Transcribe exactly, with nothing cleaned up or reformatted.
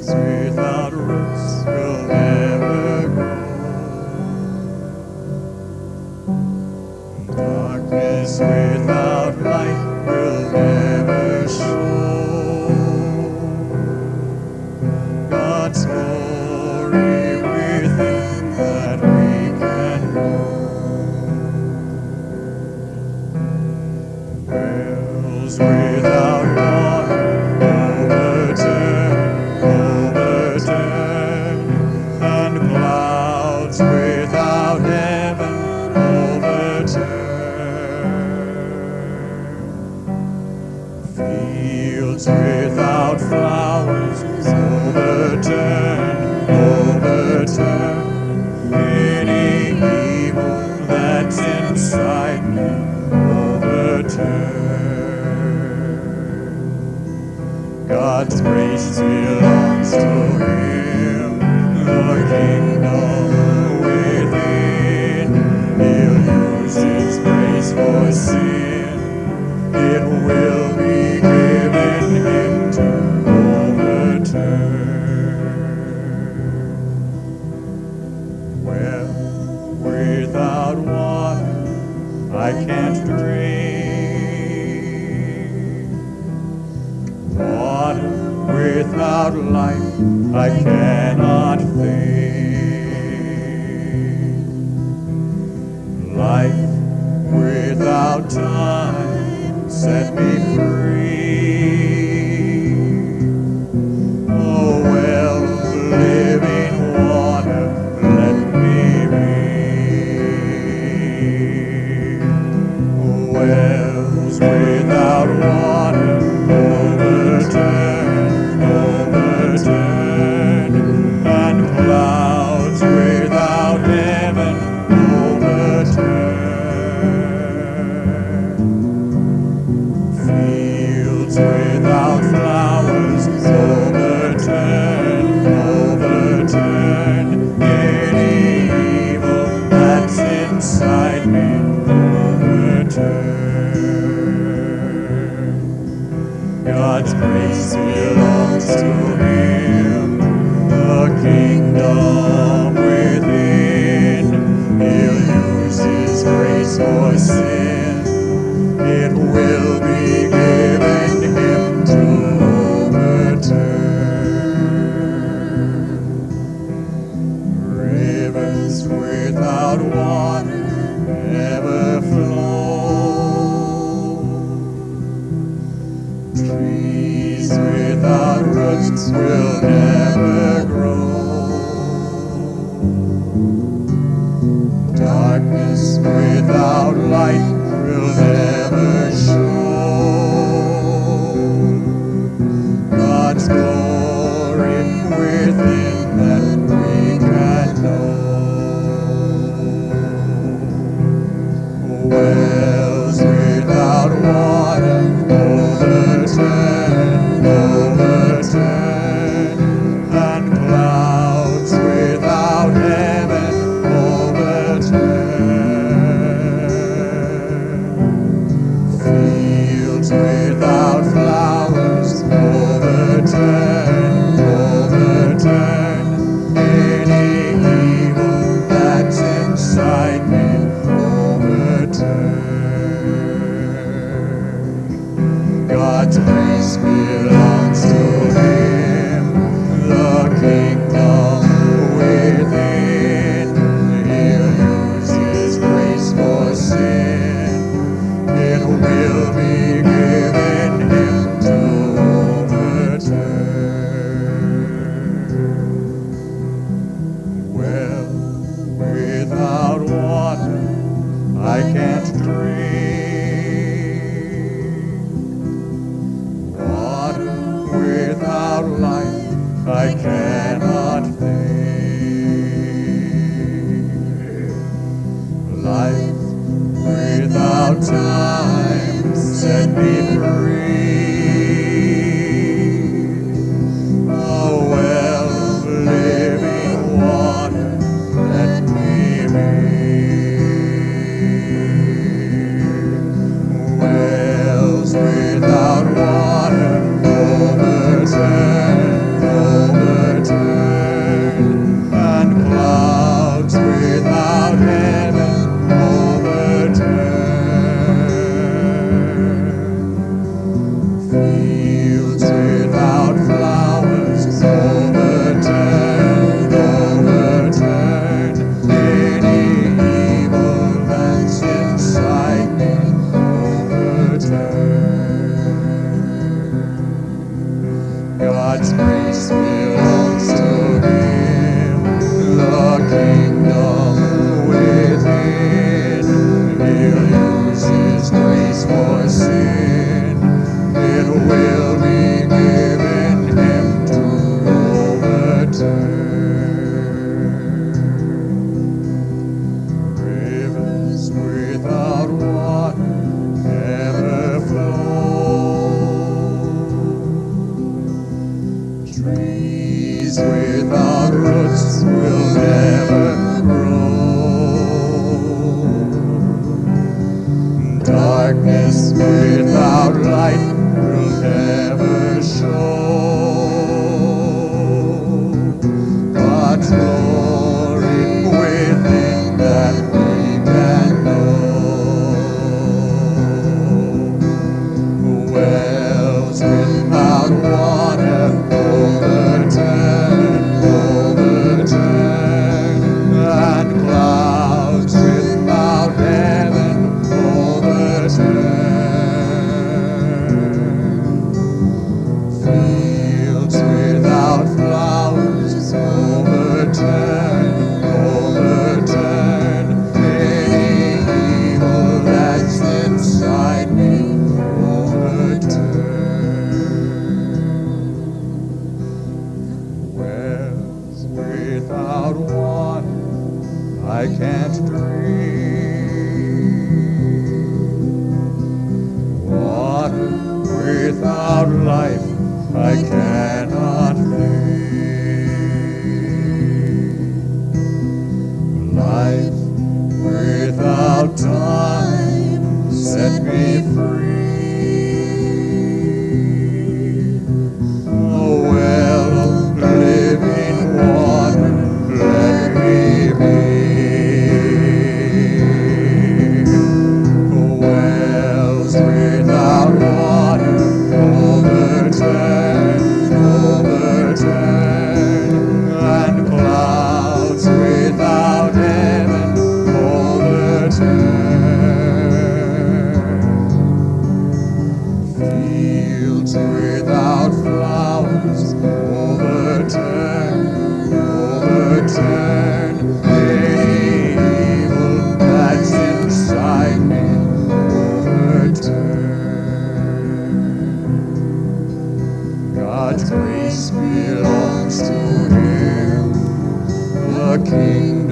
Wells without roots will never grow. Darkness without light will never show. God's glory within that we can know. Wells without water overturn, overturn, and clouds without heaven overturn. Fields without flowers overturn, overturn. Any evil that's inside me overturn. God's grace belongs to Him, the kingdom within. He'll use His grace for sin. It will be given Him to overturn. Well, without water I can't drink. Water without life I cannot think. Life without time set me free. Oh, well, living water, let me be. Wells without water overturn, overturn, and clouds without heaven overturn. Fields without flowers overturn, overturn. Any evil that's inside me overturn. God's grace belongs to Him, the kingdom within. He'll use His grace for sin. It will be given Him to overturn. Rivers without water never flow. Trees without roots will never grow. Darkness without light will never show. God's glory within that we can know. Wells without water overturn, overturn, and clouds without heaven overturn. Fields without flowers overturn, overturn. Any evil that's inside me overturn. God's grace belongs to Him, the kingdom within. He'll use His grace for sin. It will be given Him to overturn. Well, without water I can't drink. Without life I cannot think. Life without time set me free. Oh, well, living water, let me be. Wells without water overturn, overturn. Trees without roots will never grow. Darkness without light will never show. God's glory within that we can know. Wells without water overturn, overturn, and clouds without heaven overturn. Fields without flowers overturn, overturn. Any evil that's inside me overturn. Wells without water I can't drink. Water without life I cannot live. Life without time set me free. Oh, well of living water, let me be. Wells without water overturn, overturn, and clouds without heaven overturn. Fields without flowers overturn, overturn. Any evil that's inside me overturn. God's grace belongs to Him, the King